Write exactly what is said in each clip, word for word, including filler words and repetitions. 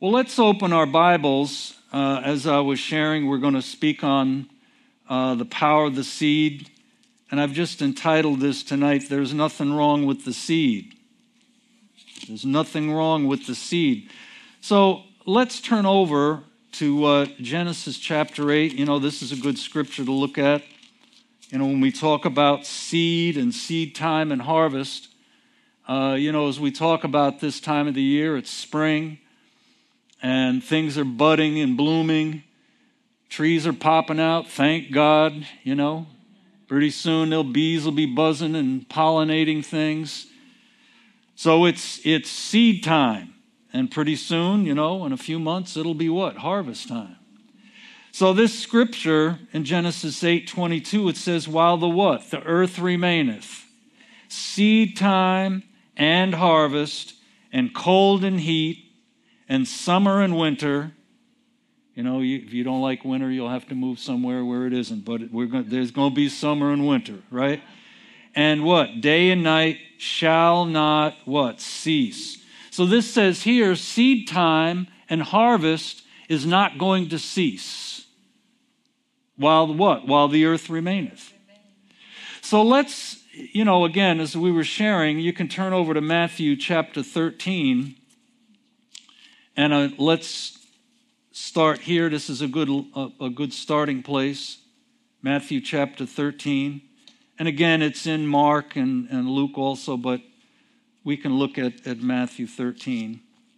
Well, let's open our Bibles. Uh, as I was sharing, we're going to speak on uh, the power of the seed. And I've just entitled this tonight, There's Nothing Wrong with the Seed. There's nothing wrong with the seed. So let's turn over to uh, Genesis chapter eight. You know, this is a good scripture to look at. You know, when we talk about seed and seed time and harvest, uh, you know, as we talk about this time of the year, it's spring. And things are budding and blooming. Trees are popping out, thank God, you know. Pretty soon, the bees will be buzzing and pollinating things. So it's it's seed time. And pretty soon, you know, in a few months, it'll be what? Harvest time. So this scripture in Genesis eight twenty-two, it says, while the what? The earth remaineth. Seed time and harvest and cold and heat, and summer and winter. You know, you, if you don't like winter, you'll have to move somewhere where it isn't. But we're going, there's going to be summer and winter, right? And what? Day and night shall not, what? Cease. So this says here, seed time and harvest is not going to cease. While what? While the earth remaineth. So let's, you know, again, as we were sharing, you can turn over to Matthew chapter thirteen. And uh, let's start here. This is a good a, a good starting place. Matthew chapter thirteen. And again, it's in Mark and, and Luke also, but we can look at, at Matthew thirteen.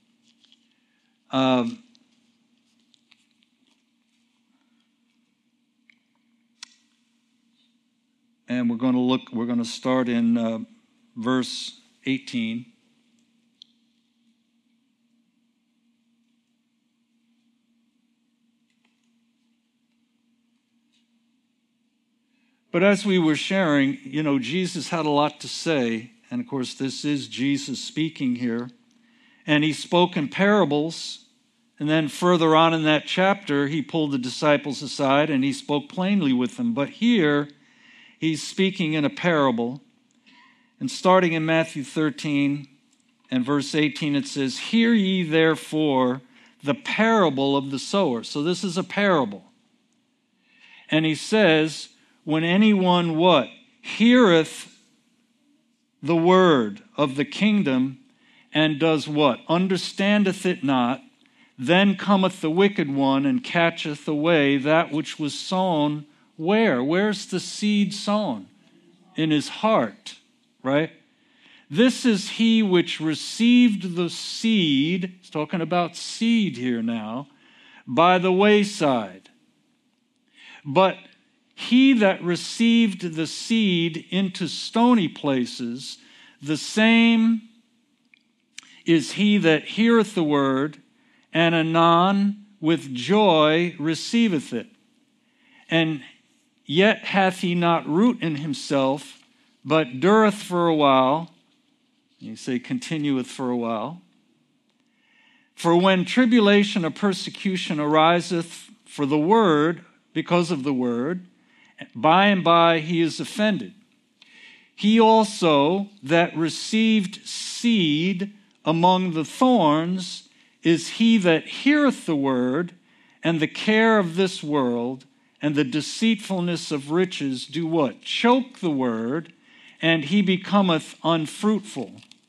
Um, and we're going to look, we're going to start in uh, verse eighteen. But as we were sharing, you know, Jesus had a lot to say. And of course, this is Jesus speaking here. And he spoke in parables. And then further on in that chapter, he pulled the disciples aside and he spoke plainly with them. But here, he's speaking in a parable. And starting in Matthew thirteen and verse eighteen, it says, hear ye therefore the parable of the sower. So this is a parable. And he says, when anyone what? Heareth the word of the kingdom and does what? Understandeth it not, then cometh the wicked one and catcheth away that which was sown. Where? Where's the seed sown? In his heart, right? This is he which received the seed, he's talking about seed here now, by the wayside. But he that received the seed into stony places, the same is he that heareth the word, and anon with joy receiveth it. And yet hath he not root in himself, but dureth for a while. You say continueth for a while. For when tribulation or persecution ariseth for the word, because of the word, by and by he is offended. He also that received seed among the thorns is he that heareth the word, and the care of this world and the deceitfulness of riches do what? Choke the word, and he becometh unfruitful.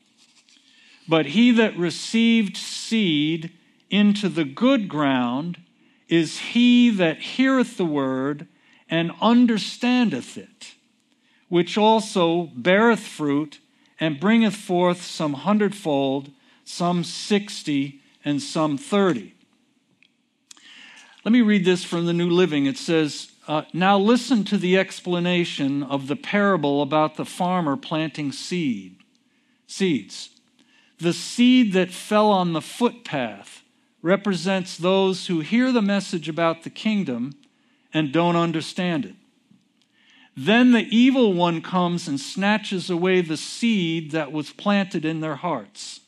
But he that received seed into the good ground is he that heareth the word, and understandeth it, which also beareth fruit, and bringeth forth some hundredfold, some sixty, and some thirty. Let me read this from the New Living. It says, uh, now listen to the explanation of the parable about the farmer planting seed, seeds. The seed that fell on the footpath represents those who hear the message about the kingdom and don't understand it. Then the evil one comes and snatches away the seed that was planted in their hearts.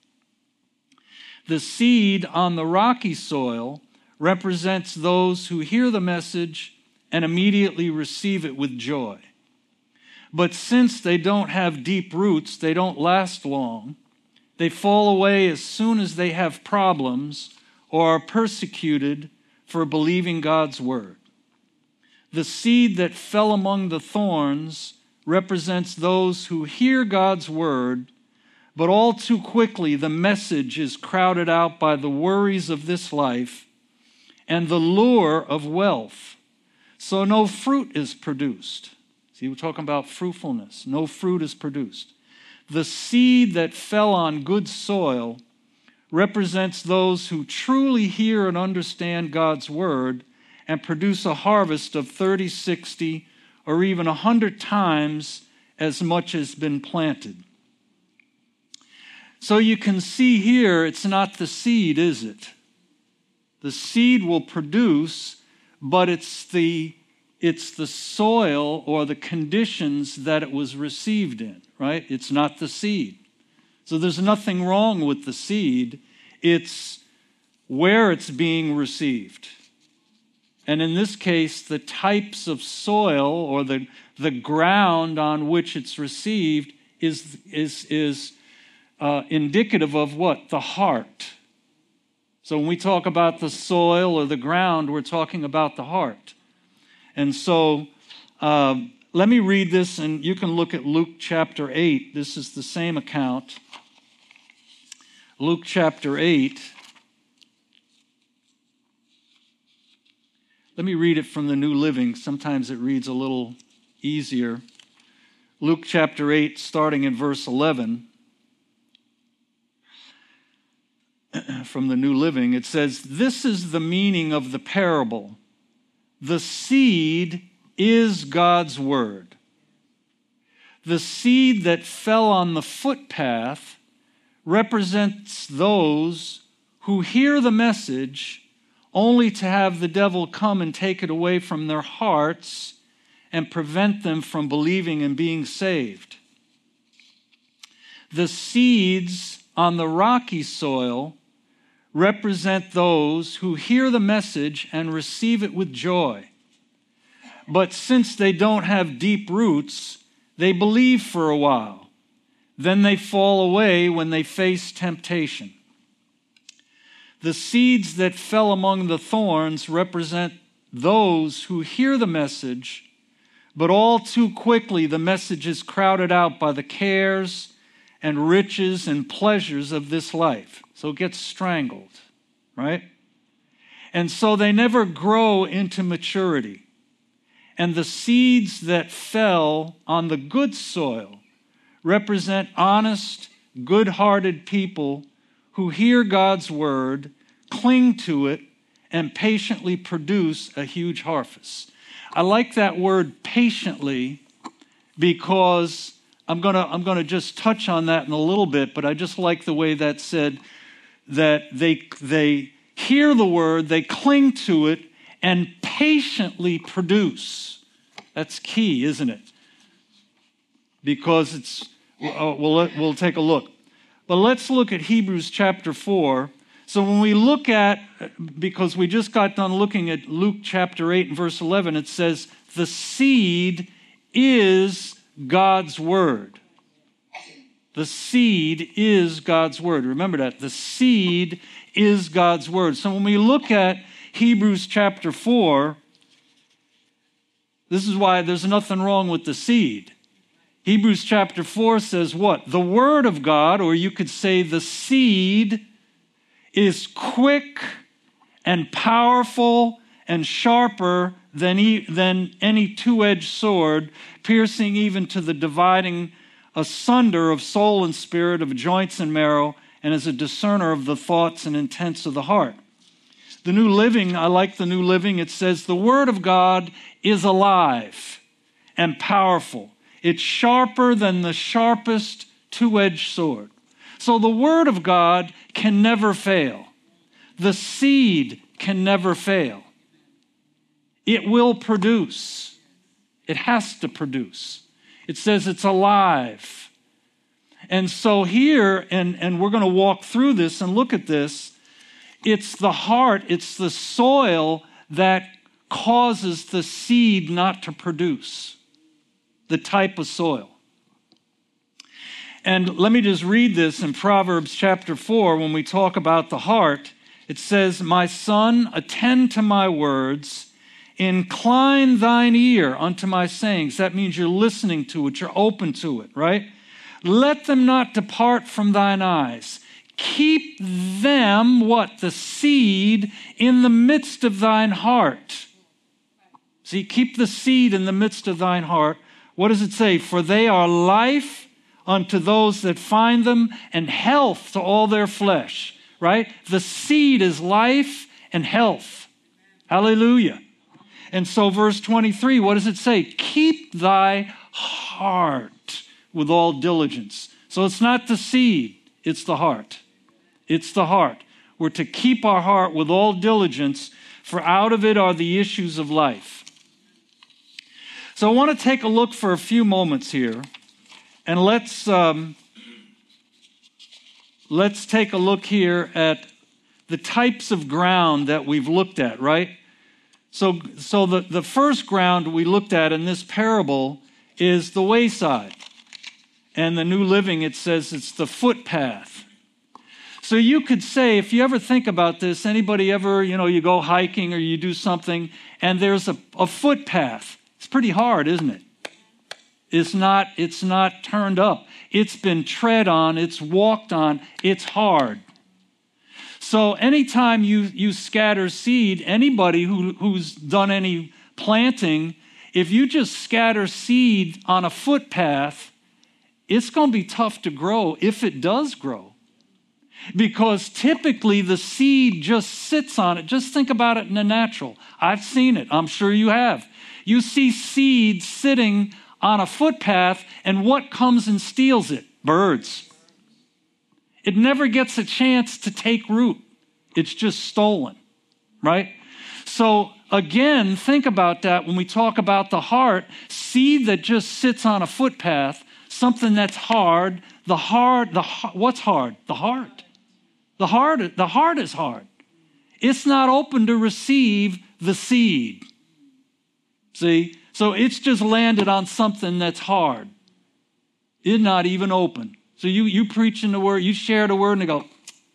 The seed on the rocky soil represents those who hear the message and immediately receive it with joy. But since they don't have deep roots, they don't last long. They fall away as soon as they have problems or are persecuted for believing God's word. The seed that fell among the thorns represents those who hear God's word, but all too quickly the message is crowded out by the worries of this life and the lure of wealth. So no fruit is produced. See, we're talking about fruitfulness. No fruit is produced. The seed that fell on good soil represents those who truly hear and understand God's word and produce a harvest of thirty, sixty, or even one hundred times as much has been planted. So you can see here, it's not the seed, is it? The seed will produce, but it's the, it's the soil or the conditions that it was received in, right? It's not the seed. So there's nothing wrong with the seed. It's where it's being received. And in this case, the types of soil or the, the ground on which it's received is, is, is uh, indicative of what? The heart. So when we talk about the soil or the ground, we're talking about the heart. And so um, let me read this, and you can look at Luke chapter eight. This is the same account. Luke chapter eight. Let me read it from the New Living. Sometimes it reads a little easier. Luke chapter eight, starting in verse eleven. From the New Living, it says, "This is the meaning of the parable. The seed is God's word. The seed that fell on the footpath represents those who hear the message only to have the devil come and take it away from their hearts and prevent them from believing and being saved. The seeds on the rocky soil represent those who hear the message and receive it with joy. But since they don't have deep roots, they believe for a while. Then they fall away when they face temptation. The seeds that fell among the thorns represent those who hear the message, but all too quickly the message is crowded out by the cares and riches and pleasures of this life. So it gets strangled, right? And so they never grow into maturity. And the seeds that fell on the good soil represent honest, good-hearted people who hear God's word, cling to it, and patiently produce a huge harvest. I like that word patiently because I'm going to I'm going to just touch on that in a little bit, but I just like the way that said that they they hear the word, they cling to it, and patiently produce. That's key, isn't it? Because it's, uh, we'll, we'll take a look. But let's look at Hebrews chapter four. So when we look at, because we just got done looking at Luke chapter eight and verse eleven, it says, the seed is God's word. The seed is God's word. Remember that. The seed is God's word. So when we look at Hebrews chapter four, this is why there's nothing wrong with the seed. Hebrews chapter four says what? The word of God, or you could say the seed, is quick and powerful and sharper than, e- than any two-edged sword, piercing even to the dividing asunder of soul and spirit, of joints and marrow, and is a discerner of the thoughts and intents of the heart. The New Living, I like the New Living, it says, the word of God is alive and powerful. It's sharper than the sharpest two-edged sword. So the word of God can never fail. The seed can never fail. It will produce. It has to produce. It says it's alive. And so here, and, and we're going to walk through this and look at this, it's the heart, it's the soil that causes the seed not to produce. The type of soil. And let me just read this in Proverbs chapter four when we talk about the heart. It says, my son, attend to my words, incline thine ear unto my sayings. That means you're listening to it, you're open to it, right? Let them not depart from thine eyes. Keep them, what? The seed in the midst of thine heart. See, keep the seed in the midst of thine heart. What does it say? For they are life unto those that find them, and health to all their flesh. Right? The seed is life and health. Hallelujah. And so verse twenty-three, what does it say? Keep thy heart with all diligence. So it's not the seed, it's the heart. It's the heart. We're to keep our heart with all diligence, for out of it are the issues of life. So I want to take a look for a few moments here, and let's... Um, Let's take a look here at the types of ground that we've looked at, right? So, so the, the first ground we looked at in this parable is the wayside. And the New Living, it says it's the footpath. So you could say, if you ever think about this, anybody ever, you know, you go hiking or you do something and there's a, a footpath. It's pretty hard, isn't it? It's not, it's not turned up. It's been tread on, it's walked on, it's hard. So anytime you, you scatter seed, anybody who, who's done any planting, if you just scatter seed on a footpath, it's going to be tough to grow if it does grow. Because typically the seed just sits on it. Just think about it in the natural. I've seen it. I'm sure you have. You see seed sitting on a footpath, and what comes and steals it? Birds. It never gets a chance to take root. It's just stolen, right? So again, think about that when we talk about the heart. Seed that just sits on a footpath, something that's hard. The hard, the what's hard? The heart. The heart, the heart is hard. It's not open to receive the seed. See? So it's just landed on something that's hard. It's not even open. So you, you preach in the word, you share the word, and they go,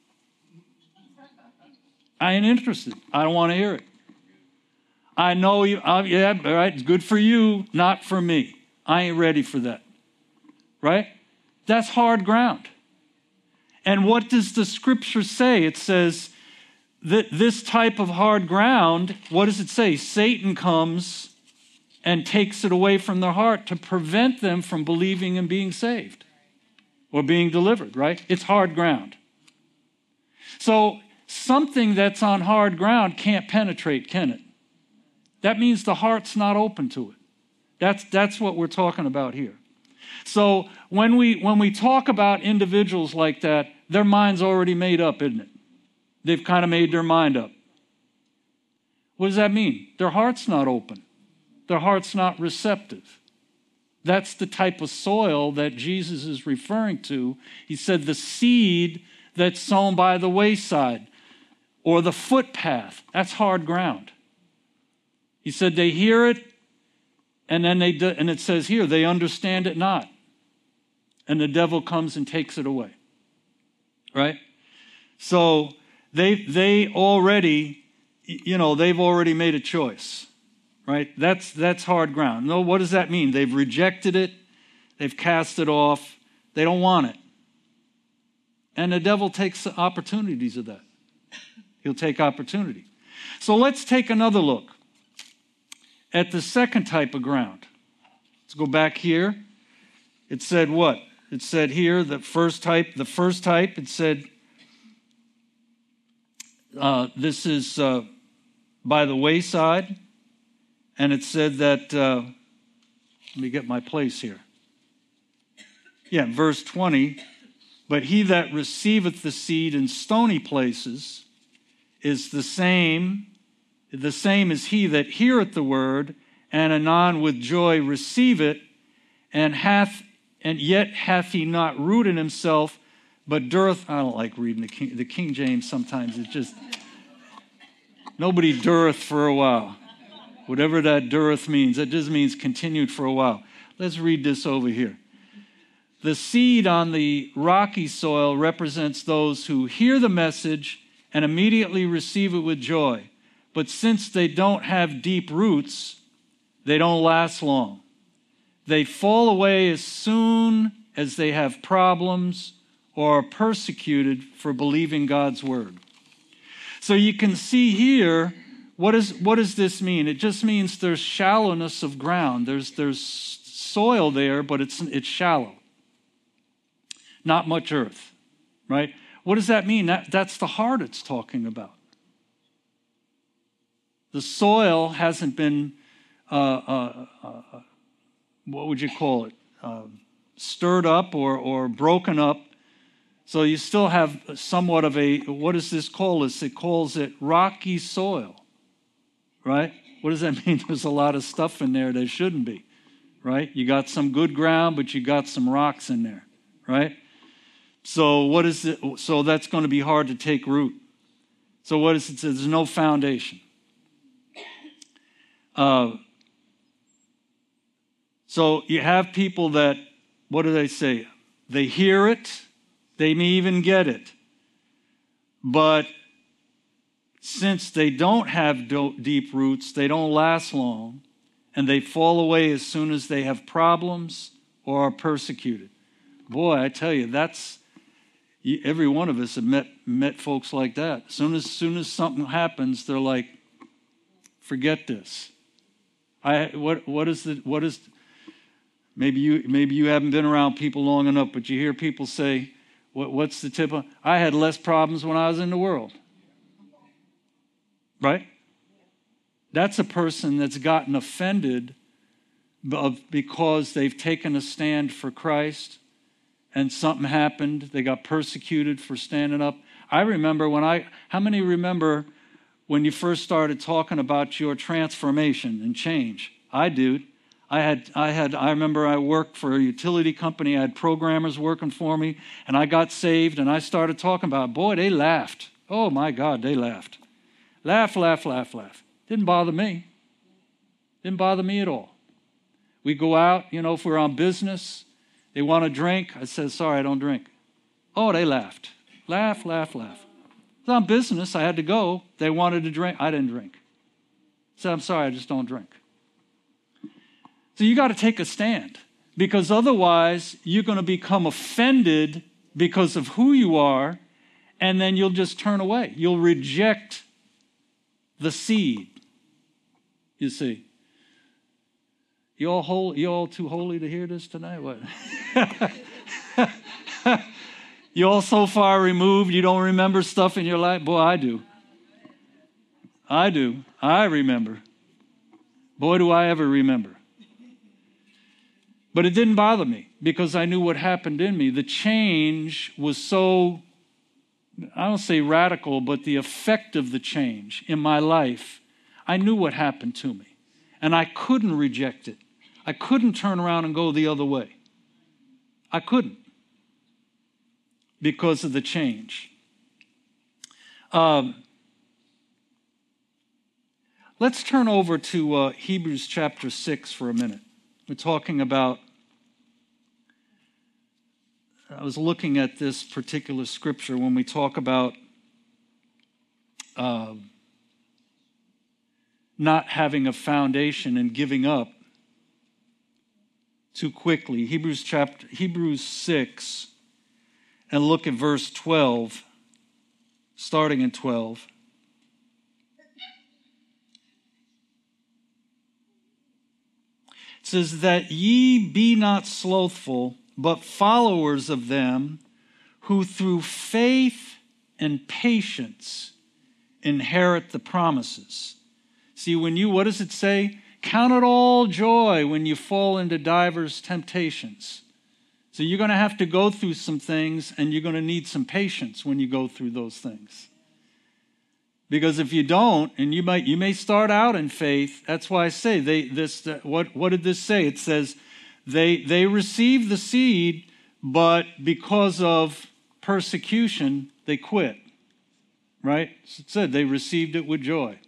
I ain't interested. I don't want to hear it. I know you, uh, yeah, all right, it's good for you, not for me. I ain't ready for that. Right? That's hard ground. And what does the scripture say? It says that this type of hard ground, what does it say? Satan comes and takes it away from their heart to prevent them from believing and being saved or being delivered, right? It's hard ground. So something that's on hard ground can't penetrate, can it? That means the heart's not open to it. That's, that's what we're talking about here. So when we, when we talk about individuals like that, their mind's already made up, isn't it? They've kind of made their mind up. What does that mean? Their heart's not open. Their heart's not receptive. That's the type of soil that Jesus is referring to. He said the seed that's sown by the wayside or the footpath, that's hard ground. He said they hear it, and then they do, and it says here, they understand it not. And the devil comes and takes it away. Right? So they they already, you know, they've already made a choice. Right? That's that's hard ground. No, what does that mean? They've rejected it. They've cast it off. They don't want it. And the devil takes opportunities of that. He'll take opportunity. So let's take another look at the second type of ground. Let's go back here. It said what? It said here, the first type, the first type, it said, uh, this is uh, by the wayside. And it said that, uh, let me get my place here. Yeah, verse twenty, but he that receiveth the seed in stony places is the same, the same as he that heareth the word, and anon with joy receive it, and hath, and yet hath he not root in himself, but dureth, I don't like reading the King, the King James sometimes, it's just, nobody dureth for a while. Whatever that dureth means, that just means continued for a while. Let's read this over here. The seed on the rocky soil represents those who hear the message and immediately receive it with joy. But since they don't have deep roots, they don't last long. They fall away as soon as they have problems or are persecuted for believing God's word. So you can see here, what, is, what does this mean? It just means there's shallowness of ground. There's, there's soil there, but it's, it's shallow. Not much earth, right? What does that mean? That, that's the heart it's talking about. The soil hasn't been, uh, uh, uh, what would you call it, uh, stirred up or, or broken up. So you still have somewhat of a, what does this call this? It calls it rocky soil, right? What does that mean? There's a lot of stuff in there that shouldn't be, right? You got some good ground, but you got some rocks in there, right? So what is it? So that's going to be hard to take root. So what is it? There's no foundation. Uh, so you have people that, what do they say? They hear it. They may even get it. But since they don't have do- deep roots, they don't last long, and they fall away as soon as they have problems or are persecuted. Boy, I tell you, that's, every one of us have met, met folks like that. As soon as, soon as something happens, they're like, forget this. I what what is the what is maybe you maybe you haven't been around people long enough, but you hear people say, what, what's the tip of, I had less problems when I was in the world. Right? That's a person that's gotten offended because they've taken a stand for Christ and something happened. They got persecuted for standing up. I remember when I, how many remember when you first started talking about your transformation and change? I do. I had, I had, I remember I worked for a utility company. I had programmers working for me, and I got saved, and I started talking about it. Boy, they laughed. Oh my God, they laughed. Laugh, laugh, laugh, laugh. Didn't bother me. Didn't bother me at all. We go out, you know, if we're on business, they want to drink. I said, sorry, I don't drink. Oh, they laughed. Laugh, laugh, laugh. I was on business. I had to go. They wanted to drink. I didn't drink. I said, I'm sorry, I just don't drink. So you got to take a stand, because otherwise you're going to become offended because of who you are, and then you'll just turn away. You'll reject the seed, you see. You all holy, you all too holy to hear this tonight? What? You all so far removed you don't remember stuff in your life? Boy, I do. I do. I remember. Boy, do I ever remember. But it didn't bother me because I knew what happened in me. The change was so, I don't say radical, but the effect of the change in my life, I knew what happened to me. And I couldn't reject it. I couldn't turn around and go the other way. I couldn't because of the change. Um, let's turn over to uh, Hebrews chapter six for a minute. We're talking about, I was looking at this particular scripture when we talk about uh, not having a foundation and giving up too quickly. Hebrews chapter Hebrews six, and look at verse twelve, starting in twelve. It says that ye be not slothful, but followers of them who through faith and patience inherit the promises. See, when you, what does it say? Count it all joy when you fall into divers temptations. So you're going to have to go through some things, and you're going to need some patience when you go through those things. Because if you don't, and you might, you may start out in faith. That's why I say they. This. Uh, what? What did this say? It says they they received the seed, but because of persecution, they quit. Right? It said they received it with joy.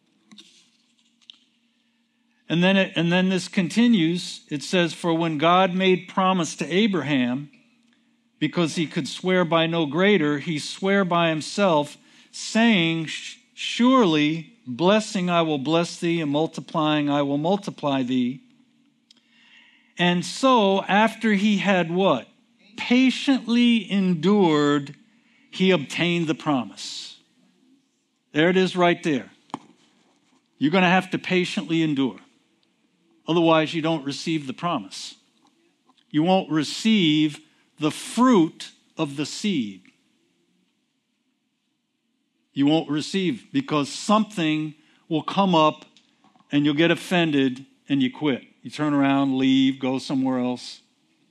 And then it, and then this continues. It says, for when God made promise to Abraham, because he could swear by no greater, he sware by himself, saying, surely blessing I will bless thee, and multiplying I will multiply thee. And so after he had what? Patiently endured, he obtained the promise. There it is right there. You're going to have to patiently endure. Otherwise, you don't receive the promise. You won't receive the fruit of the seed. You won't receive, because something will come up and you'll get offended and you quit. You turn around, leave, go somewhere else.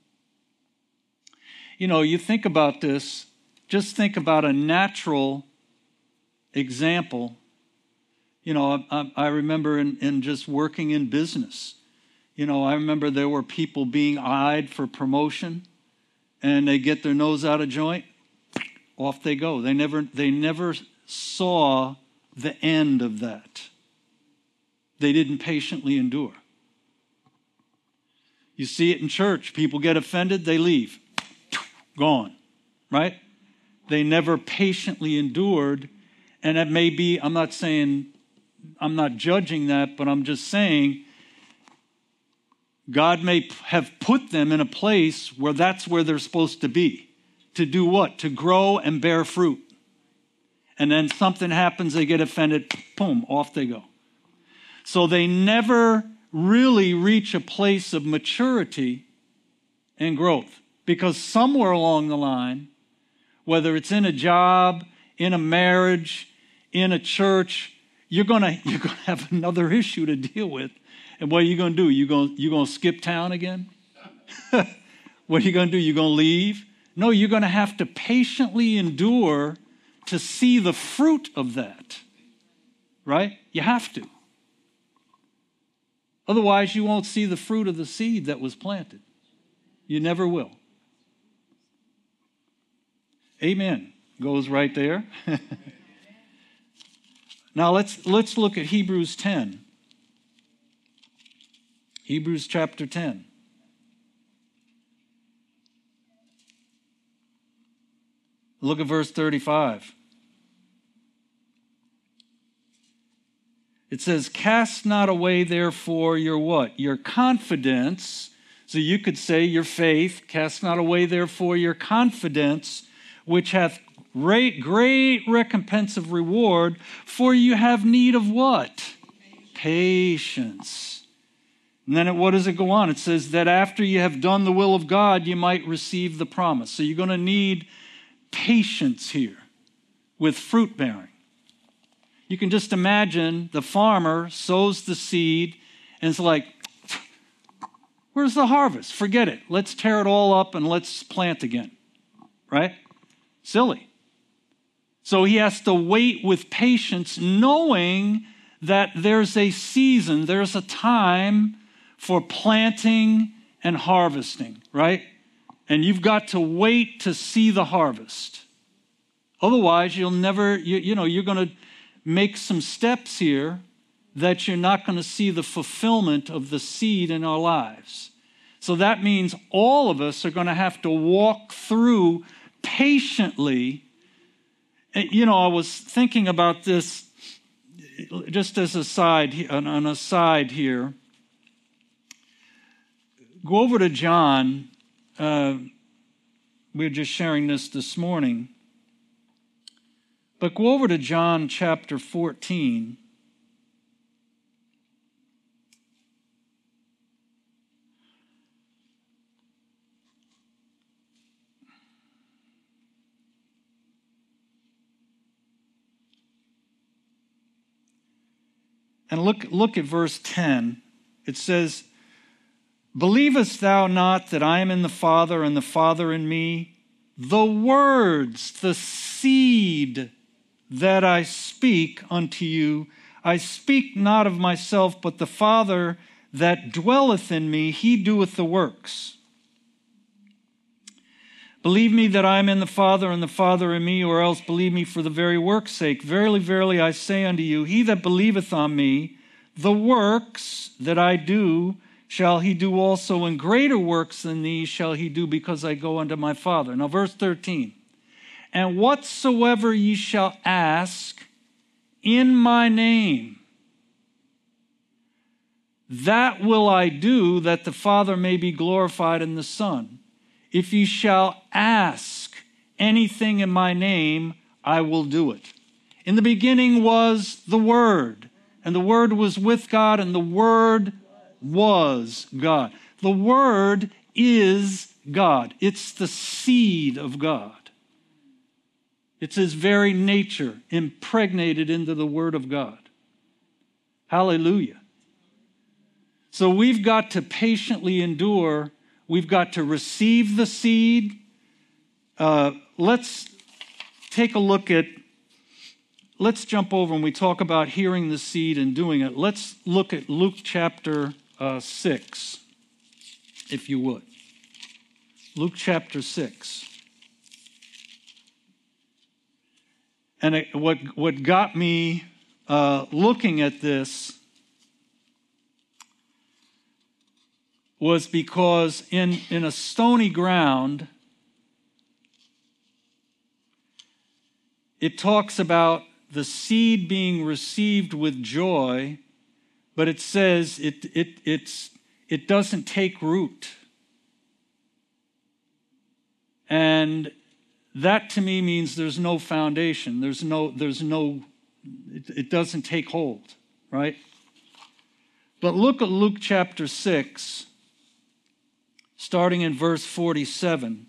You know, you think about this, just think about a natural example. You know, I, I remember in, in just working in business, you know, I remember there were people being eyed for promotion, and they get their nose out of joint, off they go. They never, they never saw the end of that. They didn't patiently endure. You see it in church. People get offended, they leave. Gone, right? They never patiently endured. And it may be, I'm not saying, I'm not judging that, but I'm just saying God may have put them in a place where that's where they're supposed to be. To do what? To grow and bear fruit. And then something happens, they get offended, boom, off they go. So they never really reach a place of maturity and growth. Because somewhere along the line, whether it's in a job, in a marriage, in a church, you're gonna you're gonna have another issue to deal with. And what are you gonna do? You gonna you gonna skip town again? What are you gonna do? You gonna leave? No, you're gonna have to patiently endure to see the fruit of that. Right? You have to. Otherwise, you won't see the fruit of the seed that was planted. You never will. Amen. Goes right there. Now let's let's look at Hebrews ten. Hebrews chapter ten. Look at verse thirty-five. It says, cast not away therefore your what? Your confidence. So you could say your faith. Cast not away therefore your confidence, which hath great, great recompense of reward, for you have need of what? Patience. And then it, what does it go on? It says that after you have done the will of God, you might receive the promise. So you're going to need patience here with fruit bearing. You can just imagine the farmer sows the seed and it's like, where's the harvest? Forget it. Let's tear it all up and let's plant again. Right? Silly. So he has to wait with patience, knowing that there's a season, there's a time for planting and harvesting, right? And you've got to wait to see the harvest. Otherwise, you'll never, you, you know, you're going to make some steps here that you're not going to see the fulfillment of the seed in our lives. So that means all of us are going to have to walk through patiently. You know, I was thinking about this just as a side, an aside here. Go over to John. Uh, we were just sharing this this morning. But go over to John chapter fourteen. And look, look at verse ten. It says, believest thou not that I am in the Father and the Father in me? The words, the seed that I speak unto you, I speak not of myself, but the Father that dwelleth in me, he doeth the works. Believe me that I am in the Father and the Father in me, or else believe me for the very work's sake. Verily, verily, I say unto you, he that believeth on me, the works that I do shall he do also, and greater works than these shall he do, because I go unto my Father. Now verse thirteen. And whatsoever ye shall ask in my name, that will I do, that the Father may be glorified in the Son. If ye shall ask anything in my name, I will do it. In the beginning was the Word, and the Word was with God, and the Word was God. The Word is God. It's the seed of God. It's his very nature impregnated into the Word of God. Hallelujah. So we've got to patiently endure. We've got to receive the seed. Uh, let's take a look at, let's jump over when we talk about hearing the seed and doing it. Let's look at Luke chapter uh, six, if you would. Luke chapter six. And it, what, what got me uh, looking at this was because in, in a stony ground, it talks about the seed being received with joy, but it says it, it, it's, it doesn't take root. And that to me means there's no foundation. There's no, there's no, it, it doesn't take hold, right? But look at Luke chapter six, starting in verse forty-seven.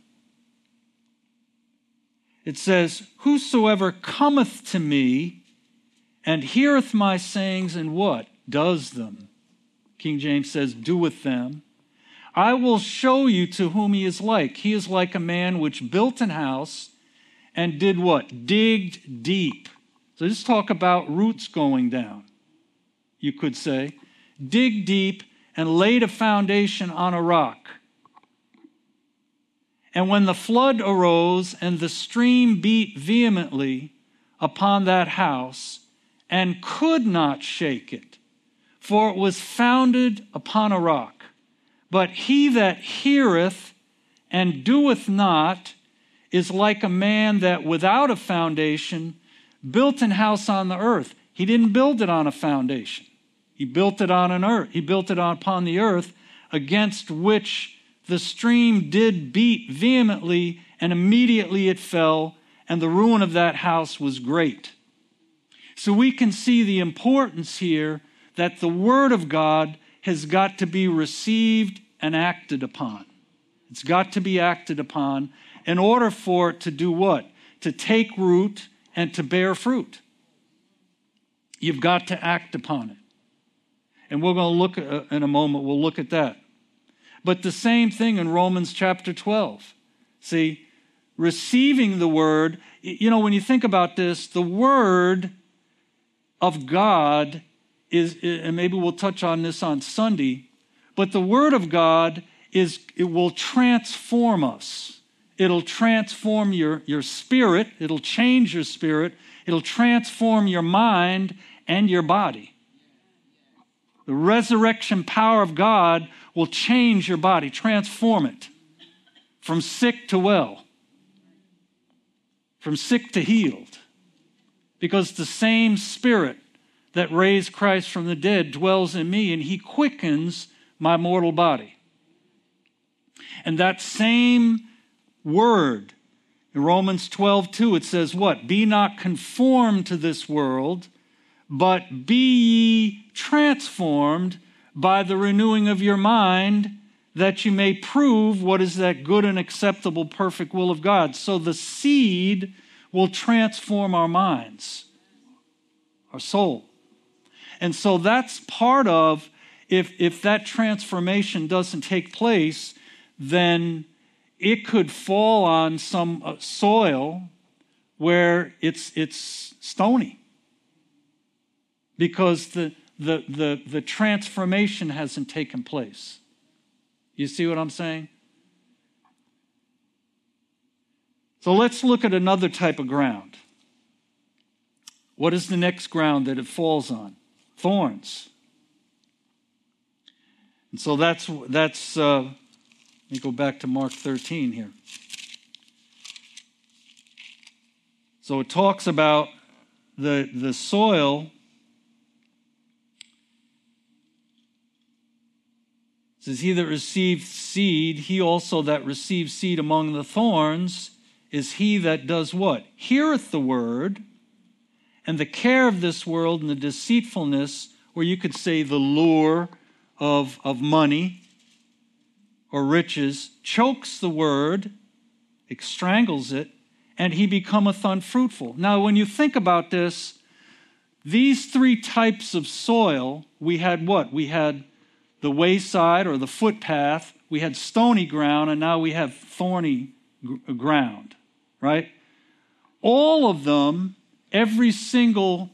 It says, whosoever cometh to me and heareth my sayings and what? Does them. King James says, doeth them. I will show you to whom he is like. He is like a man which built an house and did what? Digged deep. So just talk about roots going down, you could say. Dig deep and laid a foundation on a rock. And when the flood arose and the stream beat vehemently upon that house and could not shake it, for it was founded upon a rock. But he that heareth and doeth not is like a man that without a foundation built an house on the earth. He didn't build it on a foundation. He built it on an earth. He built it upon the earth, against which the stream did beat vehemently, and immediately it fell, and the ruin of that house was great. So we can see the importance here that the Word of God has got to be received and acted upon. It's got to be acted upon in order for it to do what? To take root and to bear fruit. You've got to act upon it. And we're going to look at, in a moment, we'll look at that. But the same thing in Romans chapter twelve. See, receiving the Word, you know, when you think about this, the Word of God is, and maybe we'll touch on this on Sunday, but the Word of God is, it will transform us. It'll transform your, your spirit. It'll change your spirit. It'll transform your mind and your body. The resurrection power of God will change your body, transform it from sick to well, from sick to healed, because the same Spirit that raised Christ from the dead dwells in me, and he quickens my mortal body. And that same word, in Romans twelve two, it says what? Be not conformed to this world, but be ye transformed by the renewing of your mind, that you may prove what is that good and acceptable, perfect will of God. So the seed will transform our minds, our soul. And so that's part of, if, if that transformation doesn't take place, then it could fall on some uh, soil where it's, it's stony. Because the, the, the, the transformation hasn't taken place. You see what I'm saying? So let's look at another type of ground. What is the next ground that it falls on? Thorns. And so that's, that's uh, let me go back to Mark thirteen here. So it talks about the, the soil. It says, he that received seed, he also that received seed among the thorns, is he that does what? Heareth the word, and the care of this world and the deceitfulness, or you could say the lure of, of money or riches, chokes the word, it strangles it, and he becometh unfruitful. Now, when you think about this, these three types of soil, we had what? We had the wayside or the footpath, we had stony ground, and now we have thorny g- ground, right? All of them, every single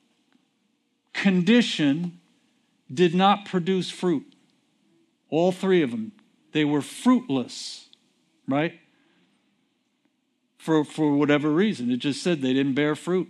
condition did not produce fruit. All three of them. They were fruitless, right? For, for whatever reason. It just said they didn't bear fruit.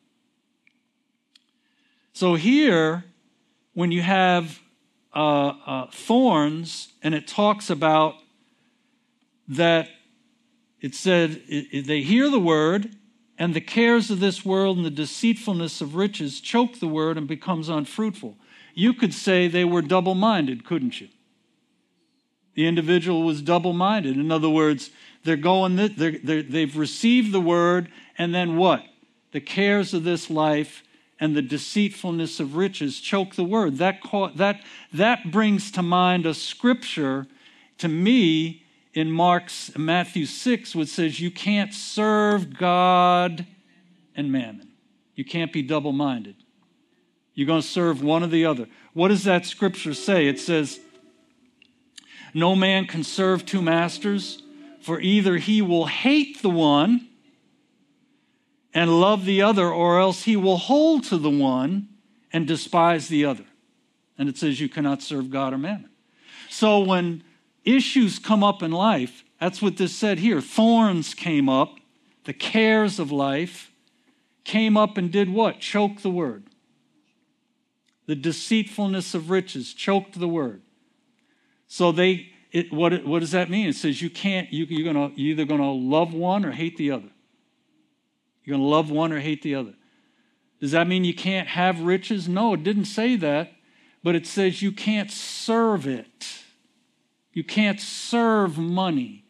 So here, when you have uh, uh, thorns, and it talks about that, it said, it, it, they hear the word, and the cares of this world and the deceitfulness of riches choke the word and becomes unfruitful. You could say they were double-minded, couldn't you? The individual was double-minded. In other words, they're going, they're, they're, they've received the word, and then what? The cares of this life and the deceitfulness of riches choke the word. That, that, that brings to mind a scripture to me in Mark's, Matthew six, which says you can't serve God and mammon. You can't be double-minded. You're going to serve one or the other. What does that scripture say? It says, no man can serve two masters, for either he will hate the one and love the other, or else he will hold to the one and despise the other. And it says you cannot serve God or mammon. So when issues come up in life, that's what this said here. Thorns came up, the cares of life came up and did what? Choked the word. The deceitfulness of riches choked the word. So they, it, what, what does that mean? It says you can't, you, you're gonna, you're either going to love one or hate the other. You're going to love one or hate the other. Does that mean you can't have riches? No, it didn't say that, but it says you can't serve it. You can't serve money.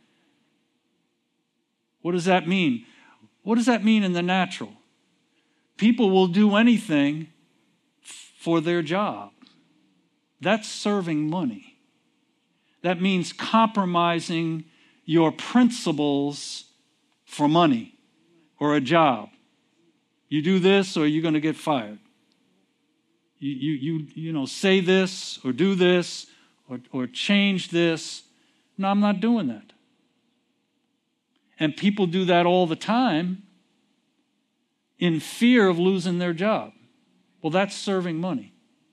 What does that mean? What does that mean in the natural? People will do anything for their job. That's serving money. That means compromising your principles for money or a job. You do this or you're going to get fired. You, you, you, you know, say this or do this or, or change this. No, I'm not doing that. And people do that all the time in fear of losing their job. Well, that's serving money.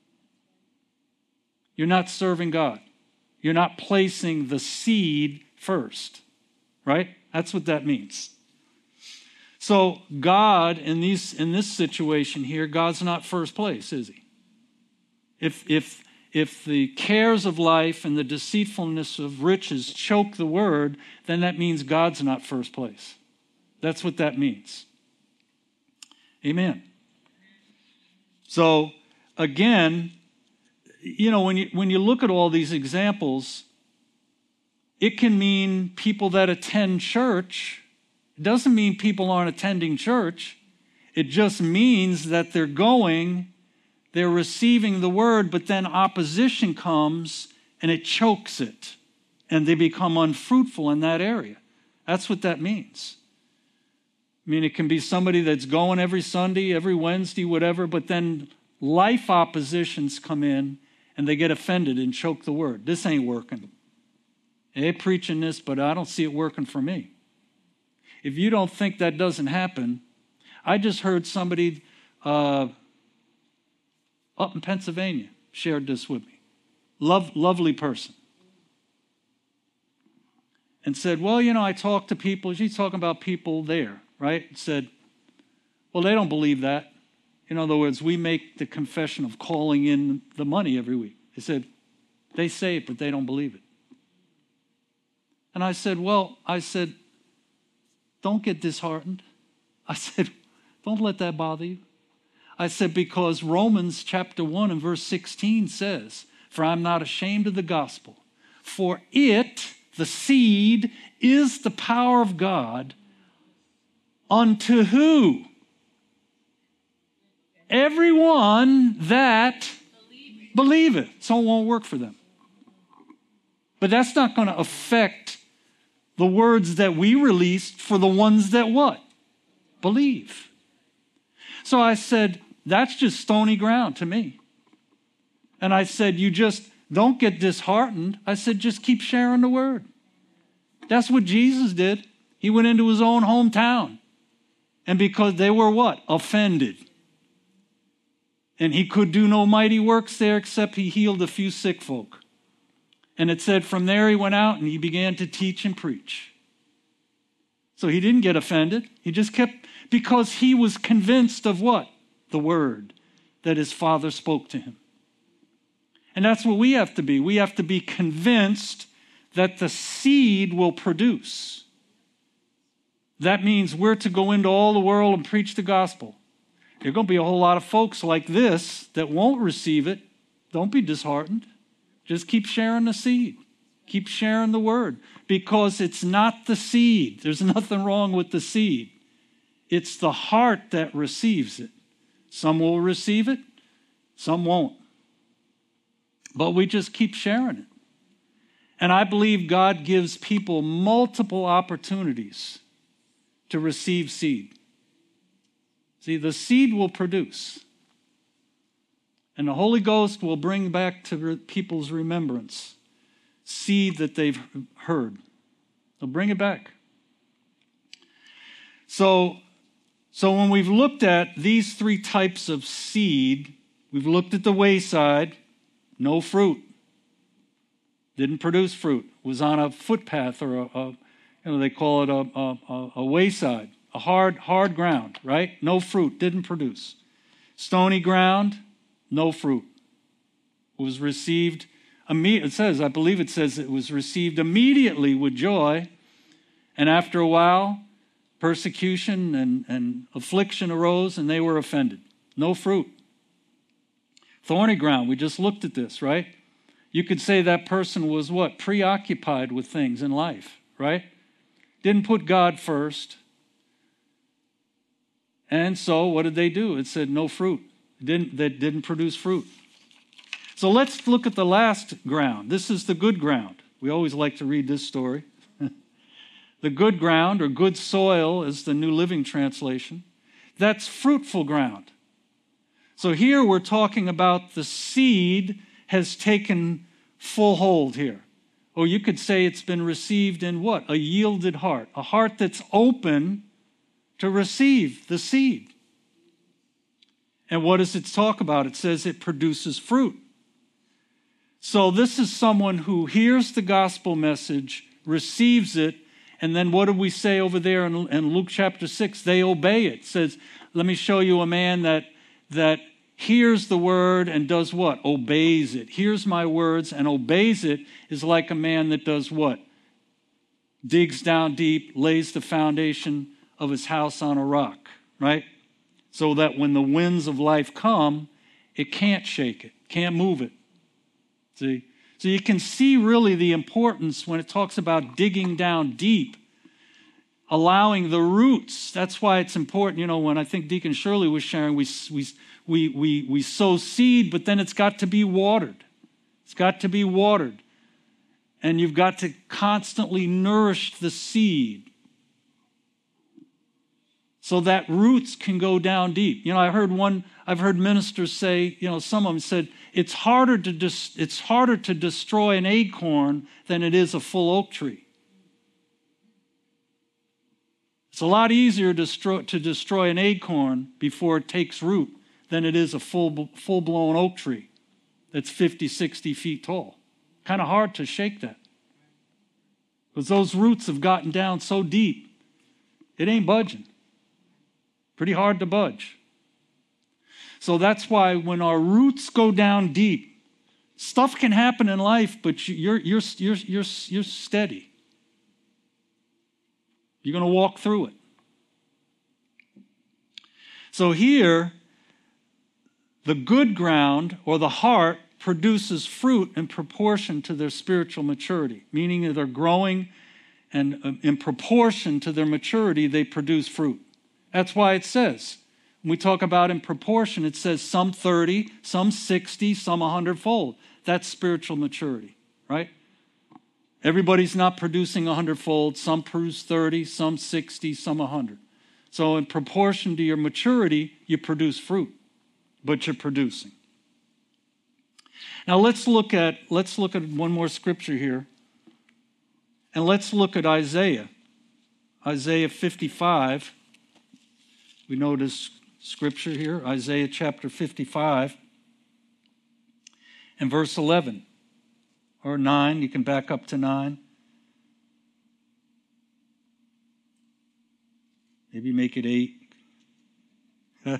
You're not serving God. You're not placing the seed first, right? That's what that means. So God, in these in this situation here, God's not first place, is he? If if if the cares of life and the deceitfulness of riches choke the word, then that means God's not first place. That's what that means. Amen. So again, you know, when you when you look at all these examples, it can mean people that attend church. It doesn't mean people aren't attending church. It just means that they're going, they're receiving the word, but then opposition comes and it chokes it, and they become unfruitful in that area. That's what that means. I mean, it can be somebody that's going every Sunday, every Wednesday, whatever, but then life oppositions come in and they get offended and choke the word. This ain't working. They're preaching this, but I don't see it working for me. If you don't think that doesn't happen, I just heard somebody uh, up in Pennsylvania shared this with me. Love, lovely person. And said, well, you know, I talked to people. She's talking about people there, right? Said, well, they don't believe that. In other words, we make the confession of calling in the money every week. They said, they say it, but they don't believe it. And I said, well, I said, don't get disheartened. I said, don't let that bother you. I said, because Romans chapter one and verse sixteen says, for I'm not ashamed of the gospel, for it, the seed, is the power of God unto who? Everyone that believeth. So it won't work for them. But that's not going to affect the words that we released for the ones that what? Believe. So I said, that's just stony ground to me. And I said, you just don't get disheartened. I said, just keep sharing the word. That's what Jesus did. He went into his own hometown. And because they were what? Offended. And he could do no mighty works there except he healed a few sick folk. And it said from there he went out and he began to teach and preach. So he didn't get offended. He just kept, because he was convinced of what? The word that his Father spoke to him. And that's what we have to be. We have to be convinced that the seed will produce. That means we're to go into all the world and preach the gospel. There are going to be a whole lot of folks like this that won't receive it. Don't be disheartened. Just keep sharing the seed. Keep sharing the word. Because it's not the seed. There's nothing wrong with the seed. It's the heart that receives it. Some will receive it. Some won't. But we just keep sharing it. And I believe God gives people multiple opportunities to receive seed. See, the seed will produce. And the Holy Ghost will bring back to people's remembrance seed that they've heard. They'll bring it back. So, so when we've looked at these three types of seed, we've looked at the wayside, no fruit. Didn't produce fruit. Was on a footpath or a, a you know, they call it a, a, a wayside, a hard, hard ground, right? No fruit, didn't produce. Stony ground, no fruit. It was received, it says, I believe it says it was received immediately with joy. And after a while, persecution and, and affliction arose and they were offended. No fruit. Thorny ground, we just looked at this, right? You could say that person was what? Preoccupied with things in life, right? Didn't put God first. And so what did they do? It said no fruit. It didn't, that didn't produce fruit. So let's look at the last ground. This is the good ground. We always like to read this story. The good ground, or good soil, is the New Living Translation. That's fruitful ground. So here we're talking about the seed has taken full hold here. Or you could say it's been received in what? A yielded heart. A heart that's open to receive the seed. And what does it talk about? It says it produces fruit. So this is someone who hears the gospel message, receives it, and then what do we say over there in, in Luke chapter six? They obey it. It says, let me show you a man that, that hears the word and does what? Obeys it. Hears my words and obeys it is like a man that does what? Digs down deep, lays the foundation of his house on a rock, right? So that when the winds of life come, it can't shake it, can't move it. See? So you can see really the importance when it talks about digging down deep, allowing the roots. That's why it's important. You know, when I think Deacon Shirley was sharing, we, we, we, we, we sow seed, but then it's got to be watered. It's got to be watered. And you've got to constantly nourish the seed so that roots can go down deep. You know, I heard one, I've heard ministers say, you know, some of them said, it's harder to dis- it's harder to destroy an acorn than it is a full oak tree. It's a lot easier to destroy, to destroy an acorn before it takes root than it is a full, full-blown oak tree that's fifty, sixty feet tall. Kind of hard to shake that. Because those roots have gotten down so deep, it ain't budging. Pretty hard to budge. So that's why when our roots go down deep, stuff can happen in life, but you're, you're, you're, you're, you're steady. You're going to walk through it. So here, the good ground or the heart produces fruit in proportion to their spiritual maturity, meaning that they're growing, and in proportion to their maturity, they produce fruit. That's why it says, when we talk about in proportion, it says some thirty, some sixty, some a hundredfold. That's spiritual maturity, right? Everybody's not producing a hundredfold. Some produce thirty, some sixty, some a hundred. So in proportion to your maturity, you produce fruit, but you're producing. Now let's look at let's look at one more scripture here. And let's look at Isaiah. Isaiah fifty-five. We know this scripture here, Isaiah chapter fifty-five and verse eleven. Or nine, you can back up to nine. Maybe make it eight. It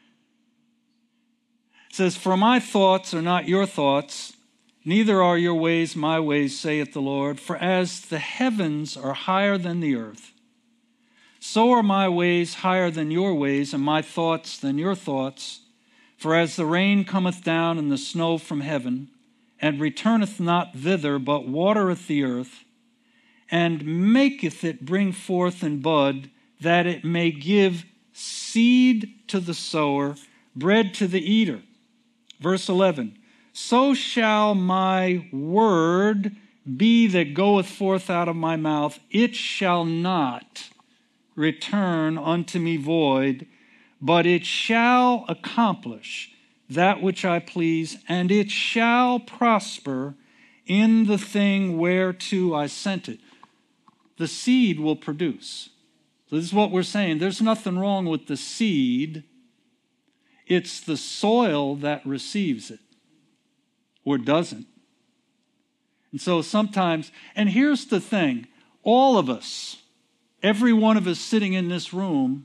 says, "For my thoughts are not your thoughts, neither are your ways my ways, saith the Lord. For as the heavens are higher than the earth, so are my ways higher than your ways, and my thoughts than your thoughts. For as the rain cometh down and the snow from heaven, and returneth not thither, but watereth the earth, and maketh it bring forth and bud, that it may give seed to the sower, bread to the eater." Verse eleven, "So shall my word be that goeth forth out of my mouth. It shall not return unto me void, but it shall accomplish that which I please, and it shall prosper in the thing whereto I sent it." The seed will produce. So this is what we're saying. There's nothing wrong with the seed. It's the soil that receives it or doesn't. And so sometimes, and here's the thing, all of us, every one of us sitting in this room,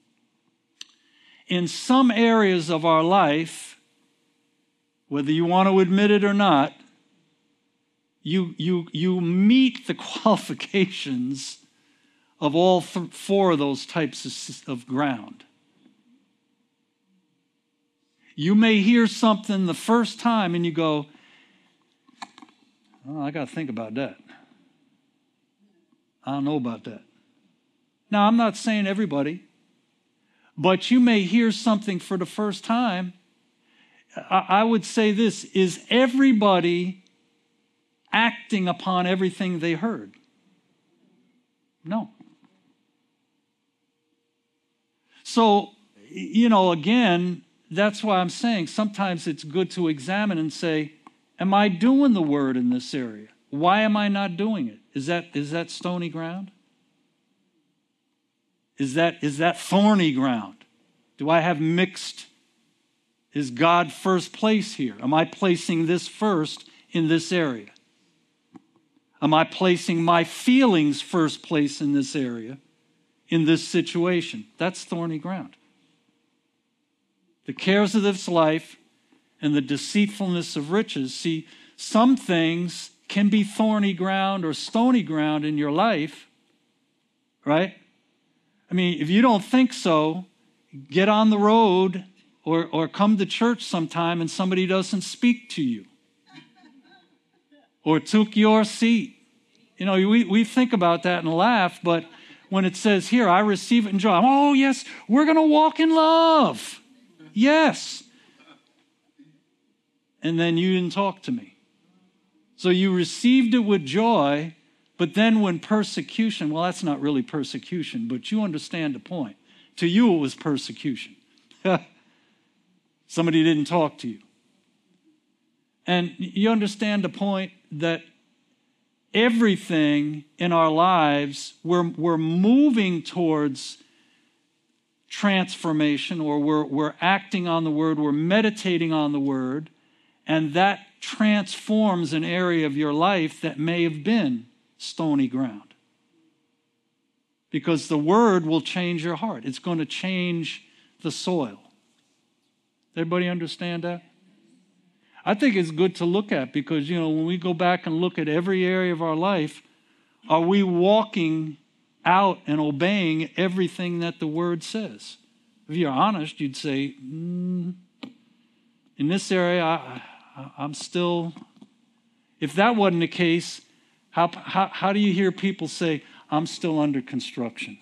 in some areas of our life, whether you want to admit it or not, you, you, you meet the qualifications of all th- four of those types of, of ground. You may hear something the first time and you go, "Oh, I got to think about that. I don't know about that." Now, I'm not saying everybody, but you may hear something for the first time. I would say this, is everybody acting upon everything they heard? No. So, you know, again, that's why I'm saying sometimes it's good to examine and say, am I doing the word in this area? Why am I not doing it? Is that is that stony ground? Is that is that thorny ground? Do I have mixed? Is God first place here? Am I placing this first in this area? Am I placing my feelings first place in this area, in this situation? That's thorny ground. The cares of this life and the deceitfulness of riches. See, some things can be thorny ground or stony ground in your life, right? I mean, if you don't think so, get on the road or, or come to church sometime and somebody doesn't speak to you or took your seat. You know, we, we think about that and laugh, but when it says here, I receive it in joy. Oh, yes, we're going to walk in love. Yes. And then you didn't talk to me. So you received it with joy, but then when persecution, well, that's not really persecution, but you understand the point. To you, it was persecution. Somebody didn't talk to you. And you understand the point that everything in our lives, we're, we're moving towards transformation, or we're, we're acting on the word, we're meditating on the word, and that transforms an area of your life that may have been stony ground. Because the word will change your heart. It's going to change the soil. Everybody understand that? I think it's good to look at because, you know, when we go back and look at every area of our life, are we walking out and obeying everything that the word says? if you're honest, you'd say, mm, in this area, I, I, I'm still, if that wasn't the case, how, how, how do you hear people say, I'm still under construction?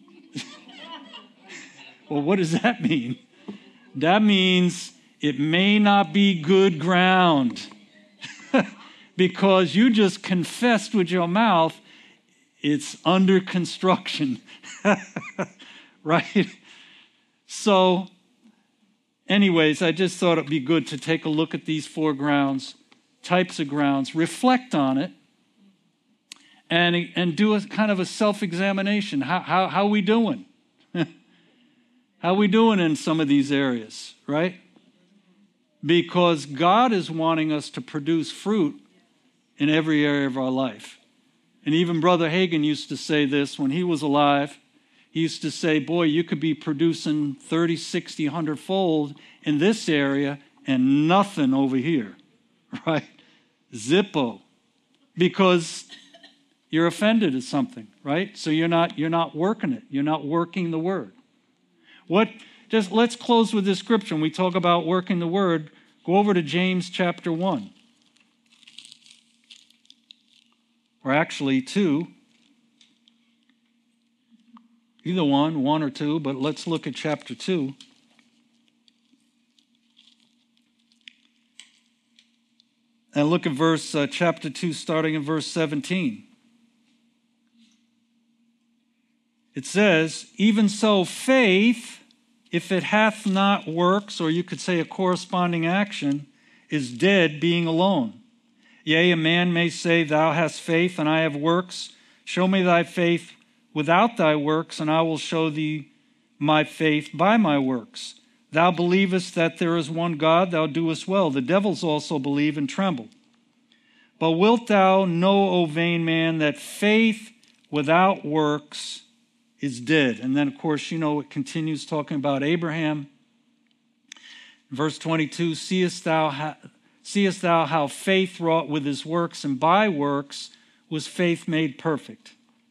Well, what does that mean? That means it may not be good ground because you just confessed with your mouth it's under construction, right? So, anyways, I just thought it'd be good to take a look at these four grounds, types of grounds, reflect on it, and, and do a kind of a self-examination. How, how, how are we doing? How are we doing in some of these areas, right? Because God is wanting us to produce fruit in every area of our life. And even Brother Hagin used to say this when he was alive. He used to say, boy, you could be producing thirty, sixty, one hundred fold in this area and nothing over here, right? Zippo. Because you're offended at something, right? So you're not, you're not working it. You're not working the word. What? Just let's close with this scripture. When we talk about working the word, go over to James chapter one. Or actually two. Either one, one or two, but let's look at chapter two. And look at verse uh, chapter two, starting in verse seventeen. It says, even so, faith, if it hath not works, or you could say a corresponding action, is dead, being alone. Yea, a man may say, thou hast faith, and I have works. Show me thy faith without thy works, and I will show thee my faith by my works. Thou believest that there is one God, thou doest well. The devils also believe and tremble. But wilt thou know, O vain man, that faith without works is dead? And then, of course, you know, it continues talking about Abraham. Verse twenty-two, seest thou, ha- seest thou how faith wrought with his works, and by works was faith made perfect.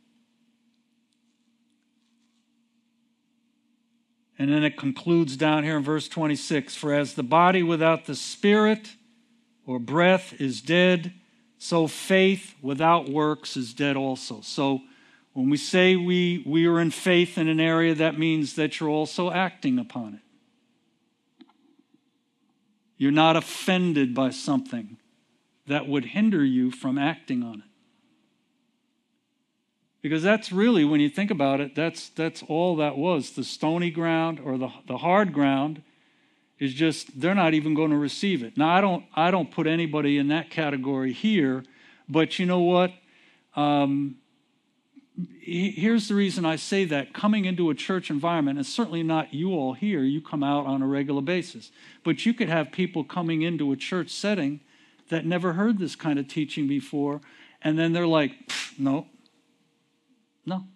And then it concludes down here in verse twenty-six, for as the body without the spirit or breath is dead, so faith without works is dead also. So when we say we, we are in faith in an area, that means that you're also acting upon it. You're not offended by something that would hinder you from acting on it. Because that's really, when you think about it, that's that's all that was. The stony ground or the, the hard ground is just, they're not even going to receive it. Now, I don't I don't put anybody in that category here, but you know what? Um, here's the reason I say that. Coming into a church environment, and certainly not you all here, you come out on a regular basis, but you could have people coming into a church setting that never heard this kind of teaching before, and then they're like, no, no.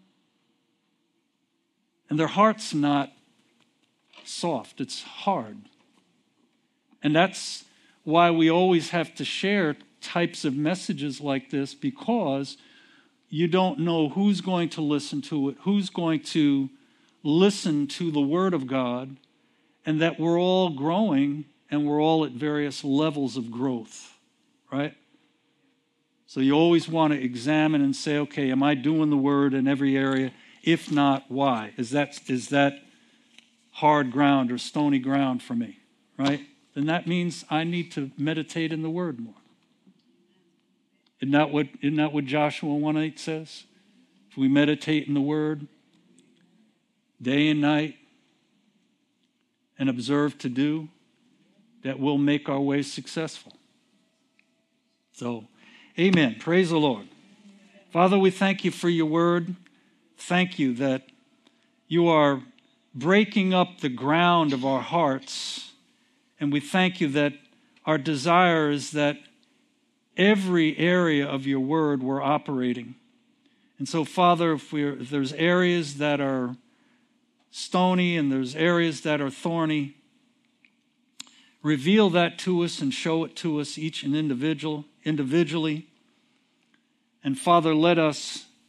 And their heart's not soft, it's hard. And that's why we always have to share types of messages like this, because you don't know who's going to listen to it, who's going to listen to the Word of God, and that we're all growing and we're all at various levels of growth, right? So you always want to examine and say, okay, am I doing the Word in every area? If not, why? Is that, is that hard ground or stony ground for me, right? Then that means I need to meditate in the Word more. Isn't that what, isn't that what Joshua one eight says? If we meditate in the Word day and night and observe to do, that we'll make our way successful. So, amen. Praise the Lord. Father, we thank you for your Word. Thank you that you are breaking up the ground of our hearts. And we thank you that our desire is that every area of your word we're operating. And so, Father, if, we're, if there's areas that are stony and there's areas that are thorny, reveal that to us and show it to us each and individual, individually. And Father, let us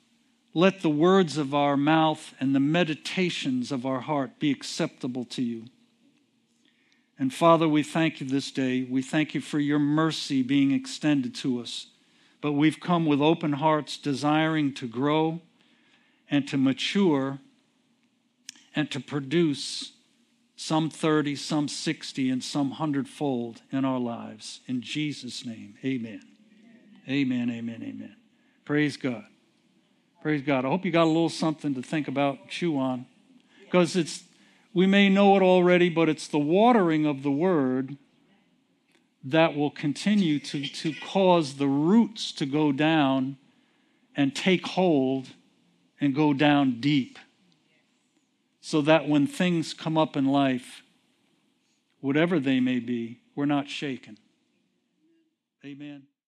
let the words of our mouth and the meditations of our heart be acceptable to you. And Father, we thank you this day. We thank you for your mercy being extended to us. But we've come with open hearts, desiring to grow and to mature and to produce some thirty, some sixty, and some hundredfold in our lives. In Jesus' name, amen. Amen, amen, amen. Praise God. Praise God. I hope you got a little something to think about, chew on. Because it's, we may know it already, but it's the watering of the word that will continue to, to cause the roots to go down and take hold and go down deep. So that when things come up in life, whatever they may be, we're not shaken. Amen.